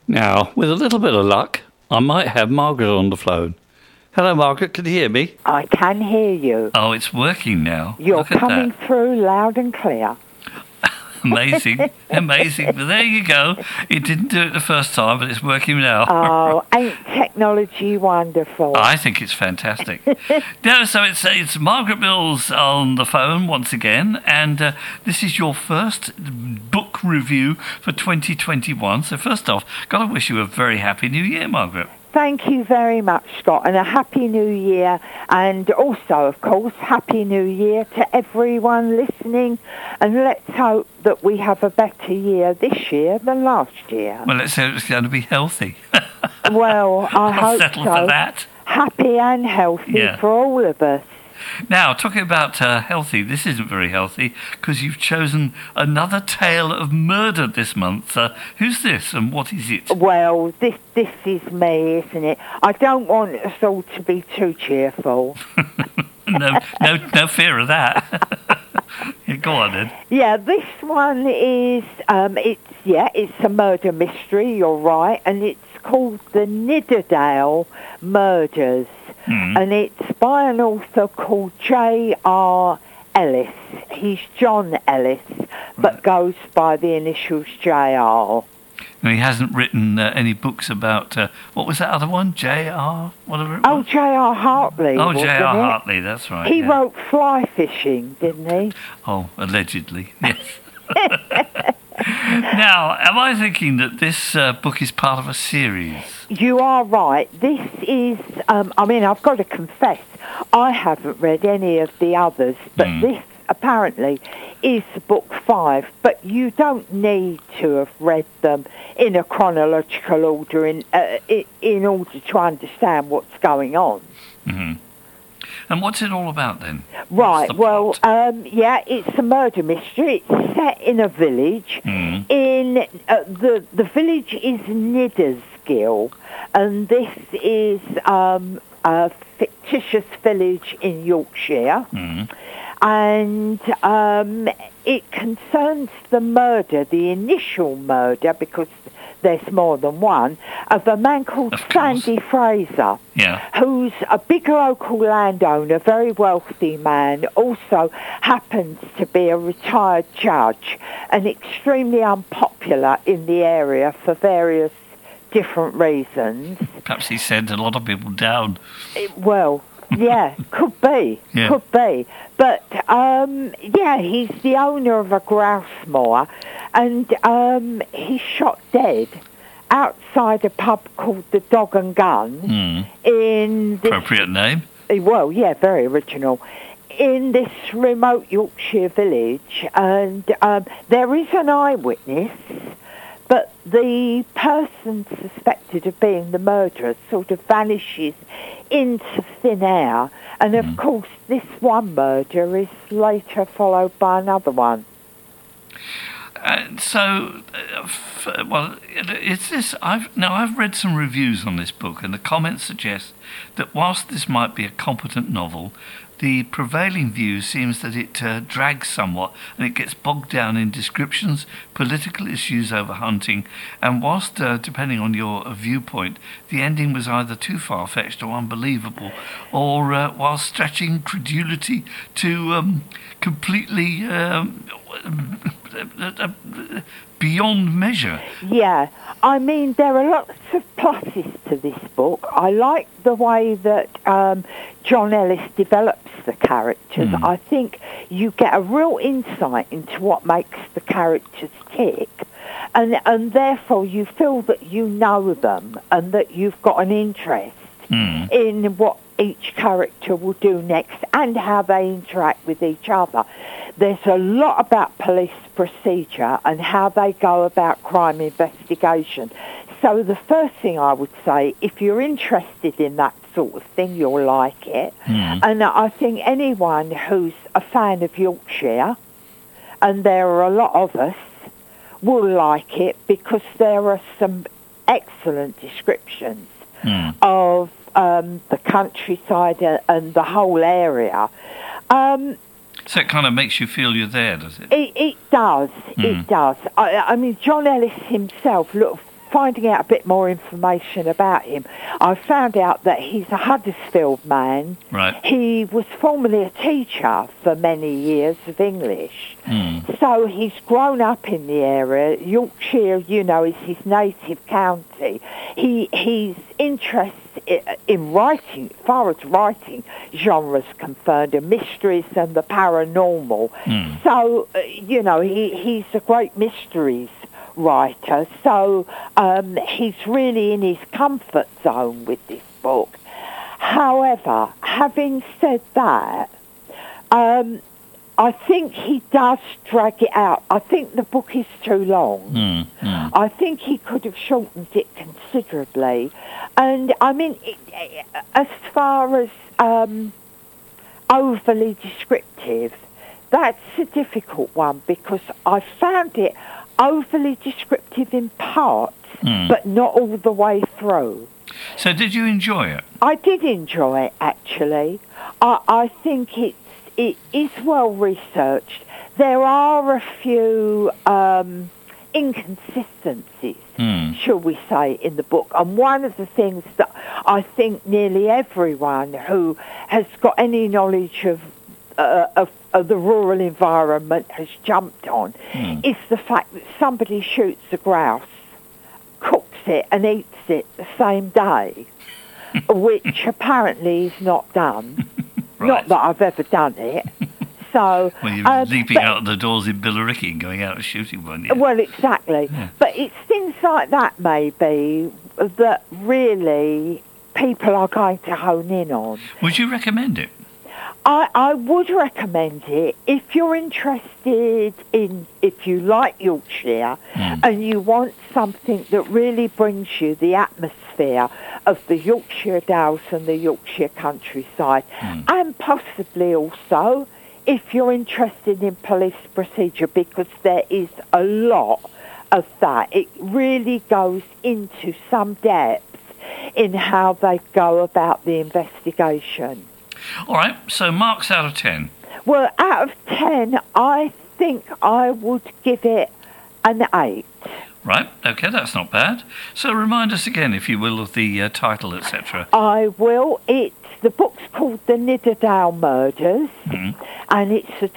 Now, with a little bit of luck, I might have Margaret on the phone. Hello, Margaret, can you hear me? I can hear you. Oh, it's working now. You're Look at coming that. through loud and clear. Amazing, amazing. But there you go. It didn't do it the first time, but it's working now. Oh, ain't technology wonderful? I think it's fantastic. No, so it's Margaret Mills on the phone once again, and this is your first book review for 2021. So first off, got to wish you a very happy New Year, Margaret. Thank you very much, Scott, and a Happy New Year, and also, of course, Happy New Year to everyone listening, and let's hope that we have a better year this year than last year. Well, let's hope it's going to be healthy. Well, I I'll hope settle so. for that. Happy and healthy Yeah. for all of us. Now, talking about healthy, this isn't very healthy because you've chosen another tale of murder this month. Who's this and what is it? Well, this is me, isn't it? I don't want us all to be too cheerful. No fear of that. Yeah, go on then. Yeah, this one is, it's a murder mystery, you're right, and it's called The Nidderdale Murders, and it's by an author called J.R. Ellis. He's John Ellis, but goes by the initials J.R. And he hasn't written any books about, what was that other one? J.R. whatever it Oh, was? J.R. Hartley, Oh, wasn't J.R. it? Hartley, that's right. He yeah. wrote Fly Fishing, didn't he? Oh, allegedly, yes. Now, am I thinking that this book is part of a series? You are right. This is, I've got to confess, I haven't read any of the others, but this apparently is book 5, but you don't need to have read them in a chronological order in order to understand what's going on. Mm-hmm. And what's it all about then? Right, What's the well, plot? it's a murder mystery. It's set in a village. In the village is Niddersgill, and this is a fictitious village in Yorkshire. And it concerns the murder, the initial murder, because there's more than one, of a man called Sandy Fraser, who's a big local landowner, very wealthy man, also happens to be a retired judge and extremely unpopular in the area for various different reasons. Perhaps he sent a lot of people down. Well, yeah, could be. But, he's the owner of a grouse moor, and he's shot dead outside a pub called the Dog and Gun in this... Appropriate name. Well, yeah, very original. In this remote Yorkshire village, and there is an eyewitness, but the person suspected of being the murderer sort of vanishes into thin air. And of course, this one murder is later followed by another one. It's this. I've read some reviews on this book, and the comments suggest that whilst this might be a competent novel, the prevailing view seems that it drags somewhat and it gets bogged down in descriptions, political issues over hunting, and whilst, depending on your viewpoint, the ending was either too far-fetched or unbelievable, or while stretching credulity to completely beyond measure. Yeah, I mean, there are lots of pluses to this book. I like the way that John Ellis develops the characters. I think you get a real insight into what makes the characters tick, and therefore you feel that you know them and that you've got an interest in what each character will do next and how they interact with each other. There's a lot about police procedure and how they go about crime investigation. So the first thing I would say, if you're interested in that sort of thing, you'll like it. And I think anyone who's a fan of Yorkshire, and there are a lot of us, will like it because there are some excellent descriptions of the countryside and the whole area. So it kind of makes you feel you're there, does it? It does. It does. I mean, John Ellis himself finding out a bit more information about him, I found out that he's a Huddersfield man. Right. He was formerly a teacher for many years of English. So he's grown up in the area. Yorkshire, is his native county. He's interested in writing, as far as writing genres concerned, and mysteries and the paranormal. So, he's a great mysteries writer. So he's really in his comfort zone with this book. However, having said that, I think he does drag it out. I think the book is too long. I think he could have shortened it considerably. And, I mean, as far as overly descriptive, that's a difficult one because I found it overly descriptive in parts, but not all the way through. So did you enjoy it? I did enjoy it, actually. I think it is well researched. There are a few inconsistencies, shall we say, in the book. And one of the things that I think nearly everyone who has got any knowledge of the rural environment has jumped on is the fact that somebody shoots a grouse, cooks it and eats it the same day, which apparently is not done. Right. Not that I've ever done it. So, well, you're leaping out of the doors in Billericay and going out and shooting one. Yeah. Well, exactly. Yeah. But it's things like that, maybe, that really people are going to hone in on. Would you recommend it? I would recommend it if you're interested in, if you like Yorkshire and you want something that really brings you the atmosphere of the Yorkshire Dales and the Yorkshire countryside, and possibly also if you're interested in police procedure, because there is a lot of that. It really goes into some depth in how they go about the investigation. All right, so marks out of 10. Well, out of 10, I think I would give it an 8. Right, OK, that's not bad. So remind us again, if you will, of the title, etc. I will. The book's called The Nidderdale Murders, and it's a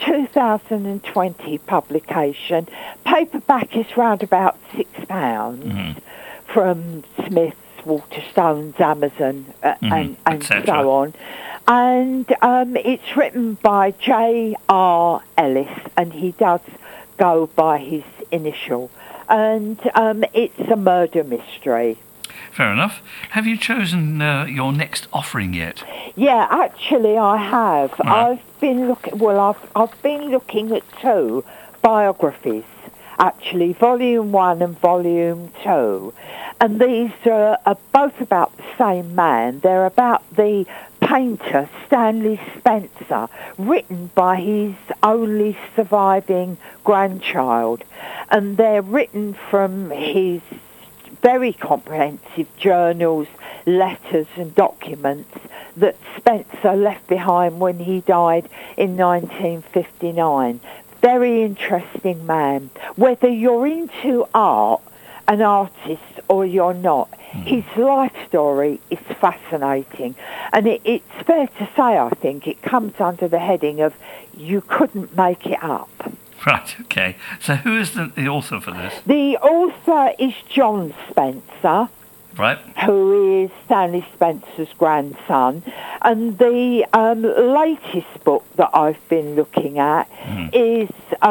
2020 publication. Paperback is round about £6 from Smith's, Waterstones, Amazon, and so on. And it's written by J.R. Ellis, and he does go by his initial. And it's a murder mystery. Fair enough. Have you chosen your next offering yet? Yeah, actually I have. Right. I've been looking at 2 biographies, actually, Volume 1 and Volume 2. And these are both about the same man. They're about the painter Stanley Spencer, written by his only surviving grandchild. And they're written from his very comprehensive journals, letters and documents that Spencer left behind when he died in 1959. Very interesting man. Whether you're into art, an artist, or you're not, his life story is fascinating. And it's fair to say, I think, it comes under the heading of you couldn't make it up. Right, OK. So who is the author for this? The author is John Spencer. Right. Who is Stanley Spencer's grandson. And the latest book that I've been looking at is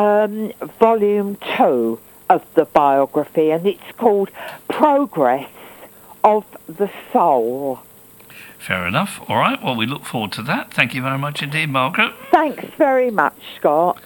Volume 2 of the biography, and it's called Progress of the Soul. Fair enough. All right, well, we look forward to that. Thank you very much indeed, Margaret. Thanks very much, Scott.